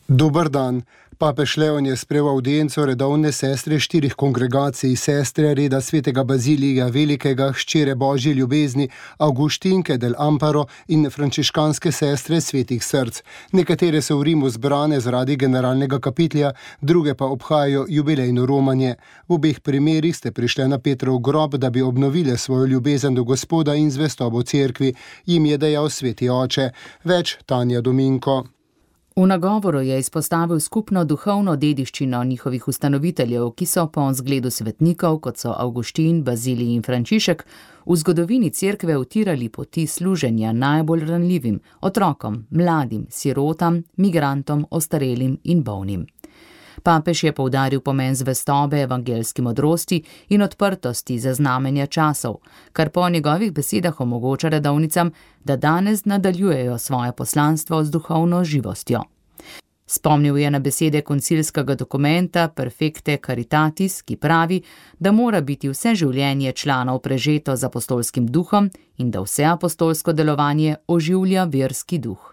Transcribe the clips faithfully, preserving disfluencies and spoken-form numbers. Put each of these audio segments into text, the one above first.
Dober dan. Papež Leon je sprejel avdienco redovne sestre štirih kongregacij, sestre reda svetega Bazilija Velikega, hčere Božje ljubezni, Avguštinke del Amparo in frančiškanske sestre svetih src. Nekatere so v Rimu zbrane zaradi generalnega kapitlja, druge pa obhajajo jubilejno romanje. V obeh primerih ste prišle na Petrov grob, da bi obnovile svojo ljubezen do Gospoda in zvestobo cerkvi, jim je dejal sveti oče. Več Tanja Dominko. V nagovoru je izpostavil skupno duhovno dediščino njihovih ustanoviteljev, ki so po zgledu svetnikov, kot so Avguštin, Bazilij in Frančišek, v zgodovini cerkve utirali poti služenja najbolj ranljivim, otrokom, mladim, sirotam, migrantom, ostarelim in bolnim. Papež je poudaril pomen zvestobe evangeljski modrosti in odprtosti za znamenja časov, kar po njegovih besedah omogoča redovnicam, da danes nadaljujejo svoje poslanstvo z duhovno živostjo. Spomnil je na besede koncilskega dokumenta Perfecte Caritatis, ki pravi, da mora biti vse življenje članov prežeto z apostolskim duhom in da vse apostolsko delovanje oživlja verski duh.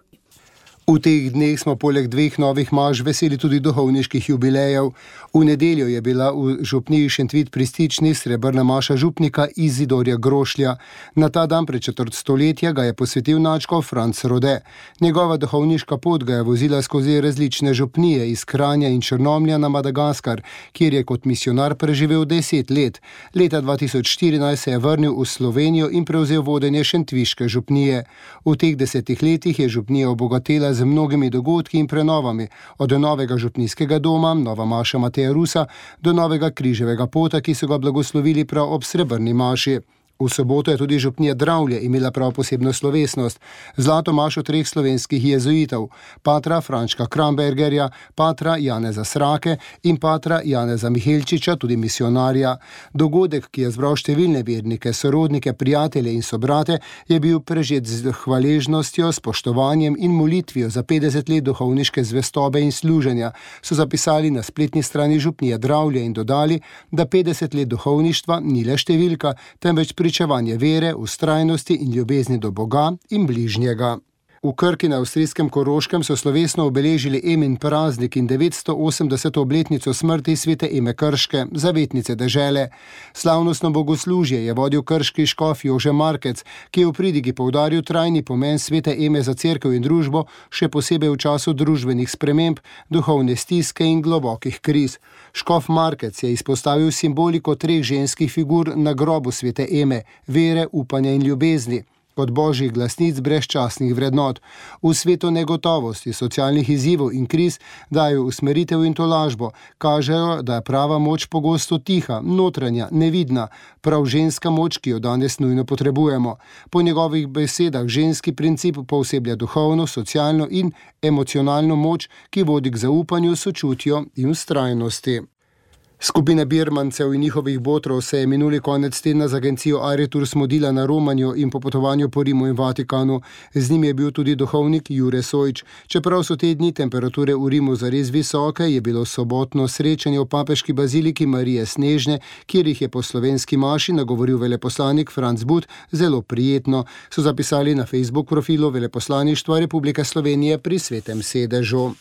V teh dneh smo poleg dveh novih maž veseli tudi duhovniških jubilejev. V nedeljo je bila v župniji Šentvid pri Stični srebrna maša župnika Izidorja Grošlja. Na ta dan pred četrt stoletja ga je posvetil nadškof Franc Rode. Njegova duhovniška pot ga je vozila skozi različne župnije iz Kranja in Črnomlja na Madagaskar, kjer je kot misionar preživel deset let. Leta dva tisoč štirinajst se je vrnil v Slovenijo in prevzel vodenje šentviške župnije. V teh desetih letih je župnija obogatela z mnogimi dogodki in prenovami, od novega župnijskega doma, nova maša Mateja Rusa, do novega križevega pota, ki so ga blagoslovili prav ob srebrni maši. V soboto je tudi župnija Dravlje imela prav posebno slovesnost, zlato mašo treh slovenskih jezuitov, patra Frančka Krambergerja, patra Janeza Srake in patra Janeza Mihelčiča, tudi misionarja. Dogodek, ki je zbral številne vernike, sorodnike, prijatelje in sobrate, je bil prežet z hvaležnostjo, spoštovanjem in molitvijo za petdeset let duhovniške zvestobe in služenja, so zapisali na spletni strani župnije Dravlje in dodali, da petdeset let duhovništva ni le številka, temveč pričevanje vere, vztrajnosti in ljubezni do Boga in bližnjega. V Krki na avstrijskem Koroškem so slovesno obeležili Emin praznik in devetsto osemdeseto obletnico smrti svete Eme Krške, zavetnice dežele. Slavnostno bogoslužje je vodil krški škof Jože Markec, ki je v pridigi poudaril trajni pomen svete Eme za cerkev in družbo, še posebej v času družbenih sprememb, duhovne stiske in globokih kriz. Škof Markec je izpostavil simboliko treh ženskih figur na grobu svete Eme, vere, upanja in ljubezni, kot božjih glasnic brezčasnih vrednot. V svetu negotovosti, socialnih izzivov in kriz dajo usmeritev in tolažbo, kažejo, da je prava moč pogosto tiha, notranja, nevidna, prav ženska moč, ki jo danes nujno potrebujemo. Po njegovih besedah ženski princip pooseblja duhovno, socialno in emocionalno moč, ki vodi k zaupanju, sočutju in vztrajnosti. Skupina birmancev in njihovih botrov se je minuli konec tedna z agencijo Aretur smodila na romanju in po potovanju po Rimu in Vatikanu. Z njim je bil tudi duhovnik Jure Sojč. Čeprav so te dni temperature v Rimu zares visoke, je bilo sobotno srečanje v papeški baziliki Marije Snežne, kjer jih je po slovenski maši nagovoril veleposlanik Franc But, zelo prijetno, so zapisali na Facebook profilu Veleposlaništva Republike Slovenije pri Svetem sedežu.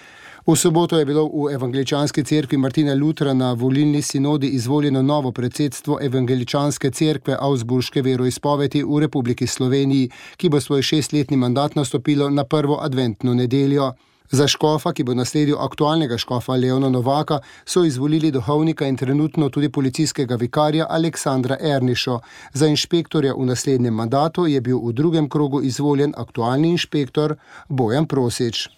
V soboto je bilo v evangeličanski cerkvi Martina Lutra na volilni sinodi izvoljeno novo predsedstvo evangeličanske cerkve Augsburške veroizpovedi v Republiki Sloveniji, ki bo svoj šestletni mandat nastopilo na prvo adventno nedeljo. Za škofa, ki bo nasledil aktualnega škofa Leona Novaka, so izvolili duhovnika in trenutno tudi policijskega vikarja Aleksandra Ernišo. Za inšpektorja v naslednjem mandatu je bil v drugem krogu izvoljen aktualni inšpektor Bojan Prosič.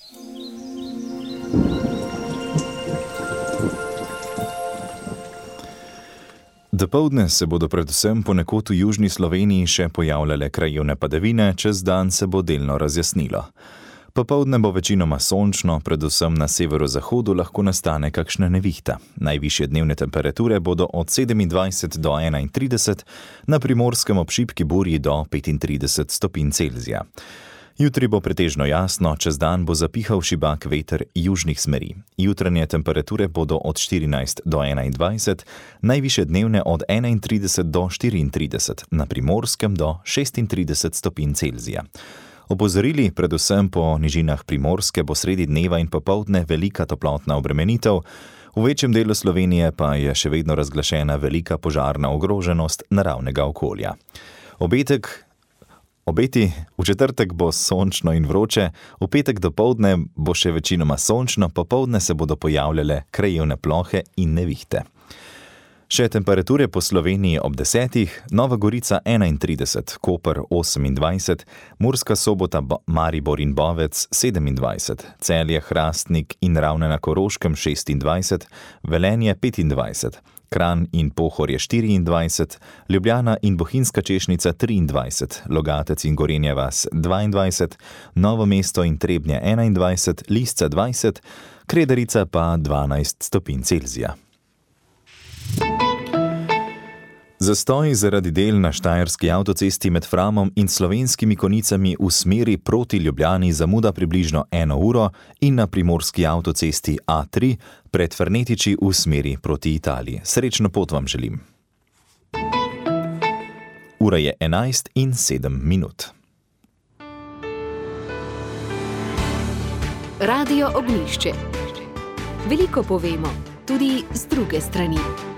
Dopoldne se bodo predvsem ponekod v južni Sloveniji še pojavljale krajevne padavine, čez dan se bo delno razjasnilo. Popoldne bo večinoma sončno, predvsem na severozahodu lahko nastane kakšna nevihta. Najvišje dnevne temperature bodo od sedemindvajset do enaintrideset, na Primorskem ob šibki burji do petintrideset stopinj Celzija. Jutri bo pretežno jasno, čez dan bo zapihal šibak veter južnih smeri. Jutranje temperature bodo od štirinajst do enaindvajset, najvišje dnevne od enaintrideset do štiriintrideset, na Primorskem do šestintrideset stopinj Celzija. Opozorili predvsem po nižinah Primorske bo sredi dneva in popoldne velika toplotna obremenitev, v večjem delu Slovenije pa je še vedno razglašena velika požarna ogroženost naravnega okolja. Obetek, obeti v četrtek bo sončno in vroče, v petek dopoldne bo še večinoma sončno, popoldne se bodo pojavljale krajevne plohe in nevihte. Še temperature po Sloveniji ob desetih, Nova Gorica enaintrideset, Koper osemindvajset, Murska Sobota, Maribor in Bovec sedemindvajset, Celje, Hrastnik in Ravne na Koroškem šestindvajset, Velenje petindvajset, Kranj in Pohorje štiriindvajset, Ljubljana in Bohinjska Češnica triindvajset, Logatec in Gorenja vas dvaindvajset, Novo mesto in Trebnje enaindvajset, Lisca dvajset, Kredarica pa dvanajst stopinj Celzija. Zastoj zaradi del na štajerski avtocesti med Framom in Slovenskimi Konicami v smeri proti Ljubljani zamuda približno eno uro in na primorski avtocesti A tri pred Fernetiči v smeri proti Italiji. Srečno pot vam želim. Ura je enajst in sedem minut. Radio Ognjišče. Veliko povemo, tudi z druge strani.